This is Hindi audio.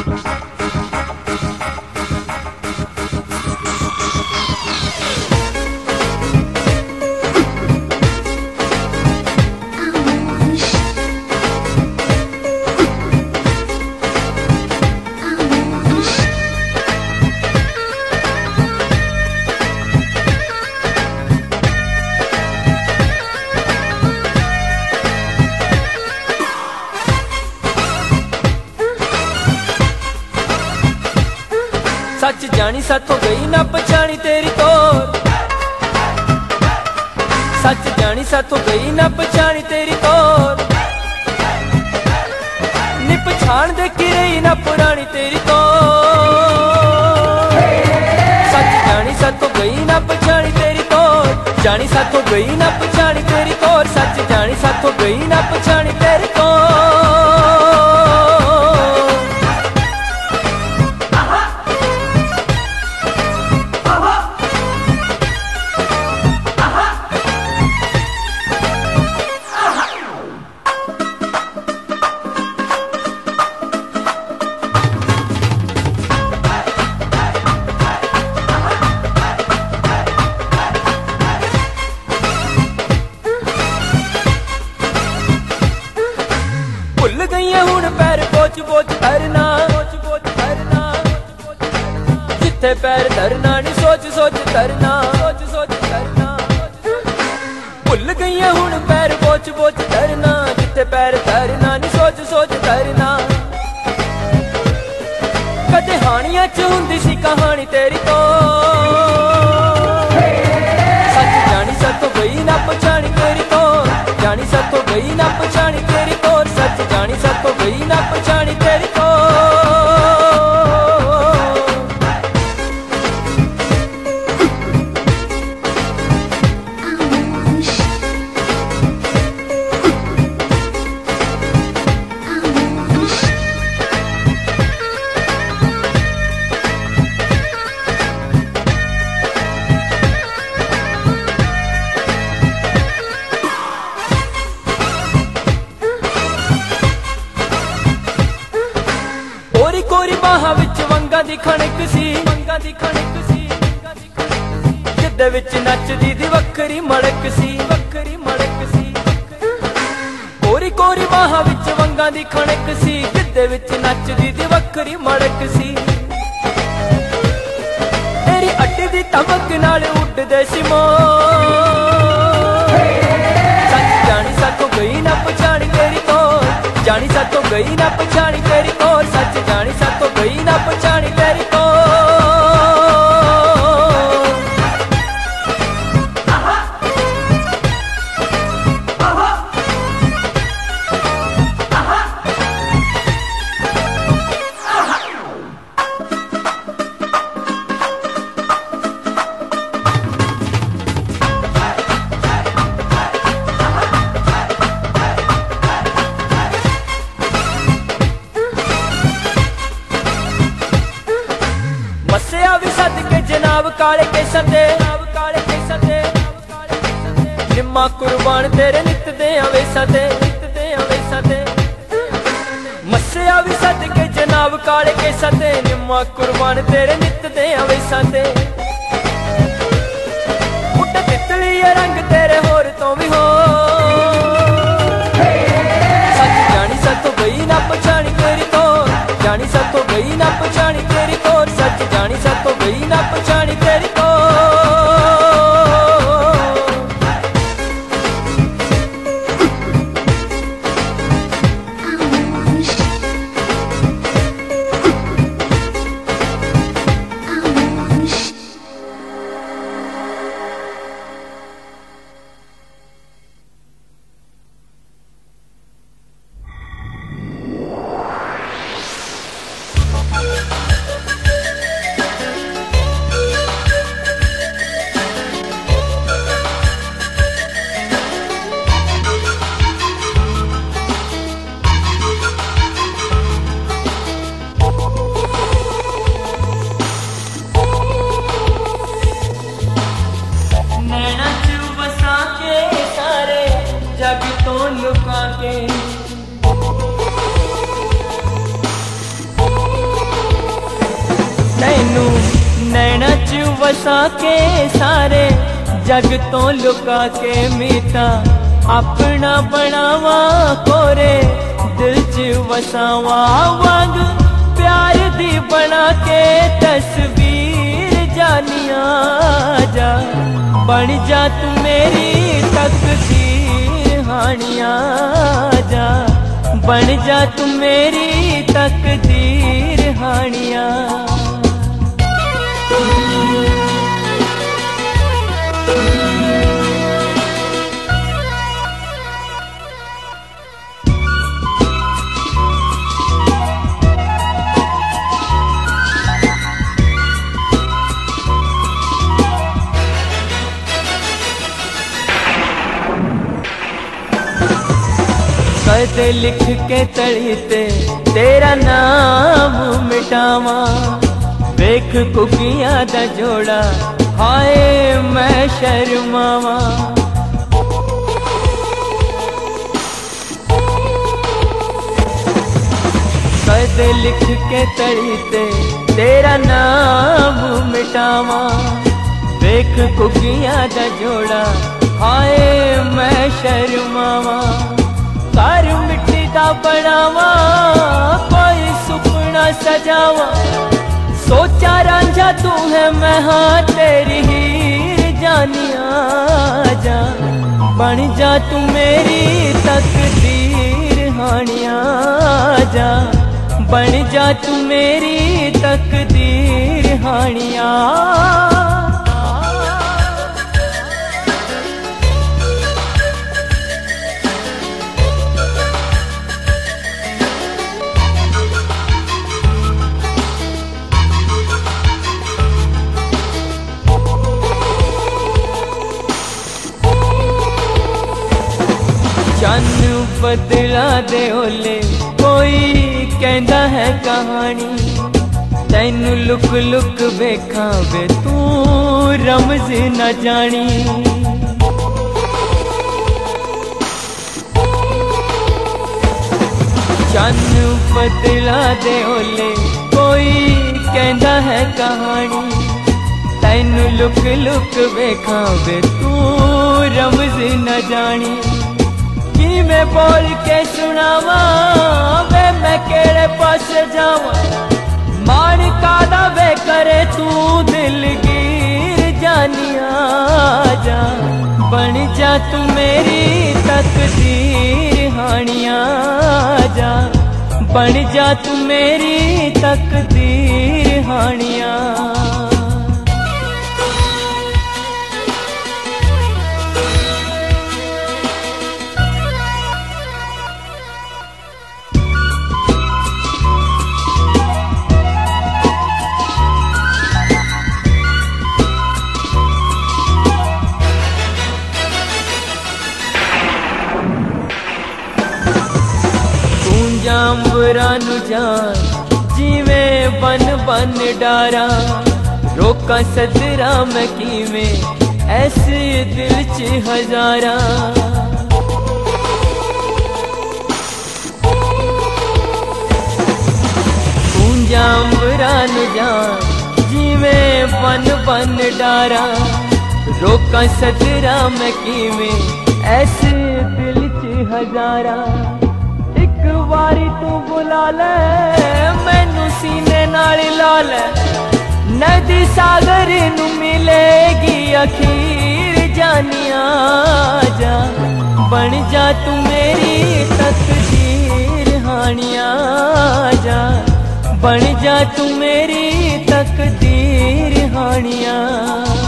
सच जानी साथों गई ना पछाणी तेरी तोर, सच जानी साथों गई ना पछाणी तेरी तोर, नी पछाण देखी रही ना पुरानी तेरी तोर। सच जानी साथों गई ना पछाणी तेरी तोर, जानी साथों गई ना पछाणी तेरी तोर, सच जानी साथों गई ना पछाणी तेरी तोर। भुल गई हुण पैर पोच पोच धरना, जिथे पैर धरना नी सोच सोच धरना, भुल गई हुण पैर पोच पोच धरना, जिथे पैर धरना नी सोच सोच धरना। कदे हानिया च हुंदी सी कहानी तेरी तो, सच जानी साथों गई ना पछाणी तेरी तो, जानी साथों गई ना पछाणी तेरी तो, सच जानी साथों गई ना पछाणी तेरी तो। कोरी बाहां विच वंगा दी खणक सी, जिदे विच नचदी दी वखरी मड़क सी, कोरी कोरी बाहां विच वंगा दी खणक सी, जिदे विच नचदी दी वखरी मड़क सी। तेरी अड्डी दी तमक नाल उड्डदे सी मोर, सच जानी साथों गई ना पछाणी तेरी तो, जानी साथों गई ना पछाणी तेरी तो, सच जानी साथों गई ना पछाणी तेरी तो। मस्या भी सद के जनाब काले के सदे, निम्मा कुर्बान तेरे नित दे अवेसा दे, मस्या भी सद के जनाब काले के सदे, निम्मा कुर्बान तेरे नित दे अवेसा दे। मुट्टे तितली रंग तेरे होर तो भी हो, सच जानी साथों गई ना पछाणी तेरी तो, जानी साथों गई ना पछाणी तेरी तो, सच जानी साथों गई ना पछाणी तेरी तो। तैनू नैना च वसा के सारे जग तो लुका के मीठा अपना बनावा कोरे दिल च वसावा वांग प्यार दी बना के तस्वीर जानिया जा बन जा तू मेरी तकदीर हानिया जा बन जा तू मेरी तकदीर हानिया। कद लिख के तड़ीते तेरा नाम मिटावा वेख कुकियां दा जोड़ा हाय मैं शर्मावा। कद लिख के तड़ीते तेरा नाम मिटावा वेख कुकियां दा जोड़ा हाय मैं शर्मावा। घर मिट्टी दा बनावा कोई सुपना सजावा सोचा रांझा तू है मैं हाँ तेरी हीर जानिया जा बन जा तू मेरी तकदीर हानिया जा बन जा तू मेरी तकदीर हानिया। चन बदला दे ओले कोई कहंदा है कहानी तैनू लुक लुक वेखा वे तू रमज न जानी। चन बदला दे ओले कोई कहंदा है कहानी तैनू लुक लुक वेखा वे तू रमज न जानी। मैं बोल के सुनावा वे मैं केड़े पास जावा मान कादा वे करे तू दिलगीर जानिया जा बन जा तू मेरी तकदीर हानिया जा बन जा तू मेरी तकदीर हानिया। अंबरा नु जान जिवें बन बन डारा रोका सदरा मैं किवें ऐसे दिल च हजारा। गूंजा अंबरा नु जान जिवें बन बन डारा रोका सदरा मैं किवें ऐसे दिल च हजारा। वारी तू बुला ले मैनू सीने नाल ला ले नदी सागर नू मिलेगी अखीर जानिया जा बन जा तू मेरी तकदीर हानिया जा बन जा तू मेरी तकदीर हानिया।